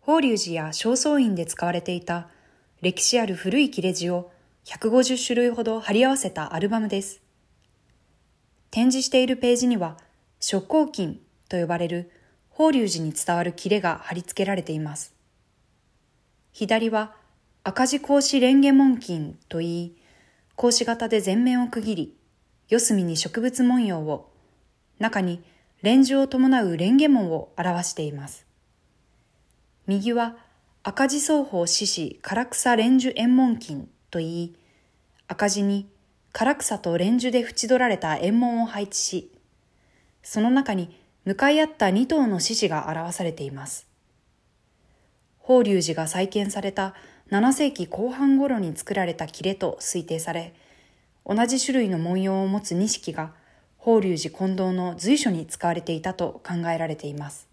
法隆寺や正倉院で使われていた歴史ある古い切れ字を150種類ほど貼り合わせたアルバムです。展示しているページには初光金と呼ばれる法隆寺に伝わる切れが貼り付けられています。左は赤字格子蓮華紋金といい、格子型で全面を区切り、四隅に植物文様を、中に蓮珠を伴う蓮華紋を表しています。右は赤字双方獅子唐草蓮珠円紋金といい、赤字に唐草と蓮珠で縁取られた円紋を配置し、その中に向かい合った2頭の獅子が表されています。法隆寺が再建された7世紀後半頃に作られた切れと推定され、同じ種類の文様を持つ錦が法隆寺金堂の随所に使われていたと考えられています。